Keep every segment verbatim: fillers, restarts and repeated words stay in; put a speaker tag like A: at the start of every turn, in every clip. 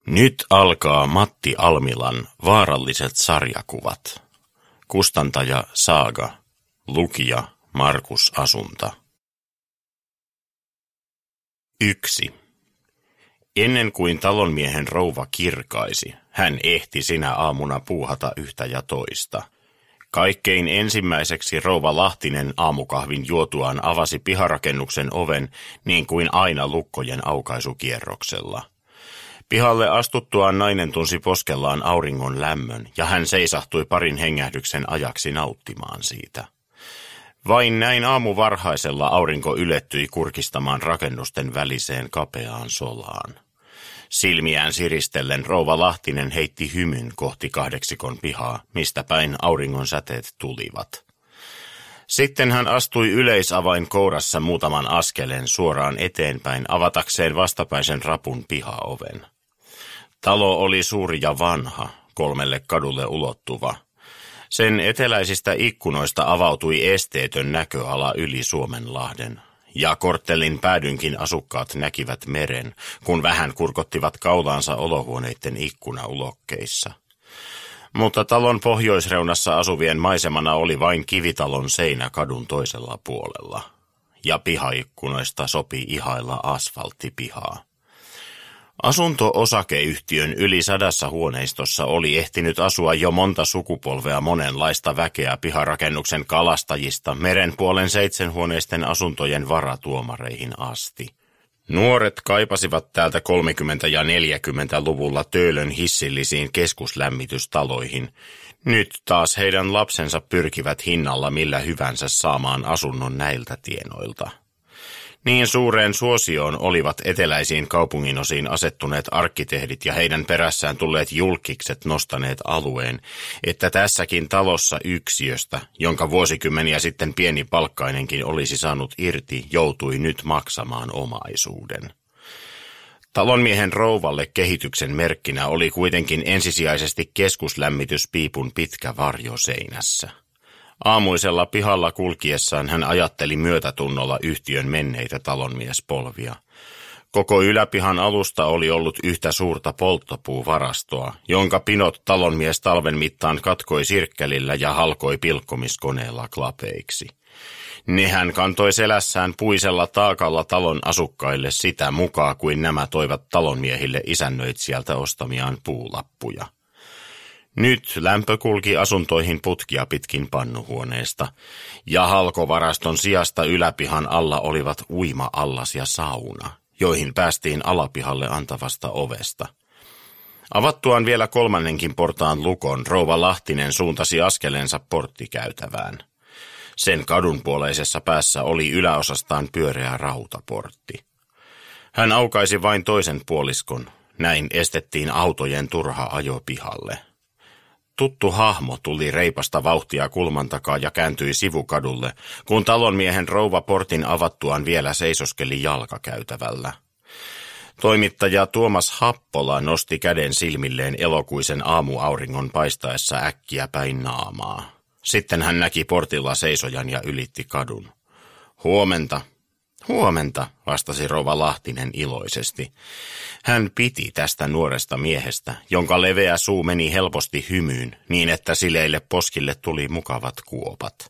A: Nyt alkaa Matti Almilan vaaralliset sarjakuvat. Kustantaja Saaga. Lukija Markus Asunta. Yksi. Ennen kuin talonmiehen rouva kirkaisi, hän ehti sinä aamuna puuhata yhtä ja toista. Kaikkein ensimmäiseksi rouva Lahtinen aamukahvin juotuaan avasi piharakennuksen oven niin kuin aina lukkojen aukaisukierroksella. Pihalle astuttuaan nainen tunsi poskellaan auringon lämmön ja hän seisahtui parin hengähdyksen ajaksi nauttimaan siitä. Vain näin aamuvarhaisella aurinko ylettyi kurkistamaan rakennusten väliseen kapeaan solaan. Silmiään siristellen rouva Lahtinen heitti hymyn kohti kahdeksikon pihaa, mistä päin auringon säteet tulivat. Sitten hän astui yleisavain kourassa muutaman askeleen suoraan eteenpäin avatakseen vastapäisen rapun pihaoven. Talo oli suuri ja vanha, kolmelle kadulle ulottuva. Sen eteläisistä ikkunoista avautui esteetön näköala yli Suomenlahden, ja korttelin päädynkin asukkaat näkivät meren, kun vähän kurkottivat kaulaansa olohuoneiden ikkunaulokkeissa. Mutta talon pohjoisreunassa asuvien maisemana oli vain kivitalon seinä kadun toisella puolella, ja pihaikkunoista sopi ihailla asfalttipihaa. Asunto-osakeyhtiön yli sadassa huoneistossa oli ehtinyt asua jo monta sukupolvea monenlaista väkeä piharakennuksen kalastajista merenpuolen seitsemänhuoneisten asuntojen varatuomareihin asti. Nuoret kaipasivat täältä kolmekymmentä- ja neljäkymmentäluvulla Töölön hissillisiin keskuslämmitystaloihin. Nyt taas heidän lapsensa pyrkivät hinnalla millä hyvänsä saamaan asunnon näiltä tienoilta. Niin suureen suosioon olivat eteläisiin kaupunginosiin asettuneet arkkitehdit ja heidän perässään tulleet julkikset nostaneet alueen, että tässäkin talossa yksiöstä, jonka vuosikymmeniä sitten pieni palkkainenkin olisi saanut irti, joutui nyt maksamaan omaisuuden. Talonmiehen rouvalle kehityksen merkkinä oli kuitenkin ensisijaisesti keskuslämmityspiipun pitkä varjo seinässä. Aamuisella pihalla kulkiessaan hän ajatteli myötätunnolla yhtiön menneitä talonmiespolvia. Koko yläpihan alusta oli ollut yhtä suurta polttopuuvarastoa, jonka pinot talonmies talven mittaan katkoi sirkkelillä ja halkoi pilkkomiskoneella klapeiksi. Ne hän kantoi selässään puisella taakalla talon asukkaille sitä mukaan, kuin nämä toivat talonmiehille isännöitsijältä ostamiaan puulappuja. Nyt lämpö kulki asuntoihin putkia pitkin pannuhuoneesta, ja halkovaraston sijasta yläpihan alla olivat uima-allas ja sauna, joihin päästiin alapihalle antavasta ovesta. Avattuaan vielä kolmannenkin portaan lukon, rouva Lahtinen suuntasi askeleensa porttikäytävään. Sen kadunpuoleisessa päässä oli yläosastaan pyöreä rautaportti. Hän aukaisi vain toisen puoliskon, näin estettiin autojen turha ajo pihalle. Tuttu hahmo tuli reipasta vauhtia kulman takaa ja kääntyi sivukadulle, kun talonmiehen rouva portin avattuaan vielä seisoskeli jalkakäytävällä. Toimittaja Tuomas Happola nosti käden silmilleen elokuisen aamuauringon paistaessa äkkiä päin naamaa. Sitten hän näki portilla seisojan ja ylitti kadun. Huomenta. Huomenta, vastasi rouva Lahtinen iloisesti. Hän piti tästä nuoresta miehestä, jonka leveä suu meni helposti hymyyn, niin että sileille poskille tuli mukavat kuopat.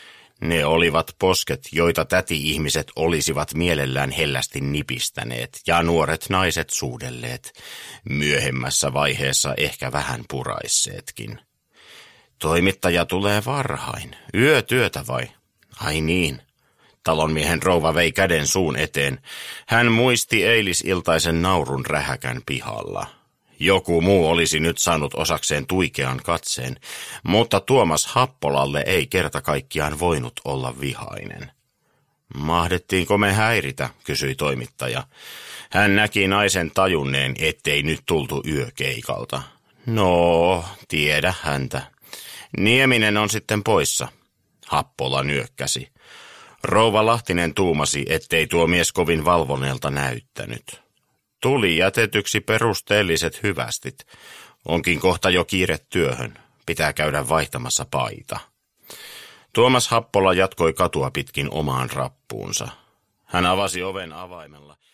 A: Ne olivat posket, joita täti-ihmiset olisivat mielellään hellästi nipistäneet, ja nuoret naiset suudelleet, myöhemmässä vaiheessa ehkä vähän puraisseetkin. Toimittaja tulee varhain. Yötyötä vai? Ai niin. Talonmiehen rouva vei käden suun eteen. Hän muisti eilisiltaisen naurun rähäkän pihalla. Joku muu olisi nyt saanut osakseen tuikean katseen, mutta Tuomas Happolalle ei kerta kaikkiaan voinut olla vihainen. Mahdettiinko me häiritä, kysyi toimittaja. Hän näki naisen tajunneen, ettei nyt tultu yökeikalta. No, tiedä häntä. Nieminen on sitten poissa, Happola nyökkäsi. Rouva Lahtinen tuumasi, ettei tuo mies kovin valvoneelta näyttänyt. Tuli jätetyksi perusteelliset hyvästit. Onkin kohta jo kiire työhön. Pitää käydä vaihtamassa paita. Tuomas Happola jatkoi katua pitkin omaan rappuunsa. Hän avasi oven avaimella.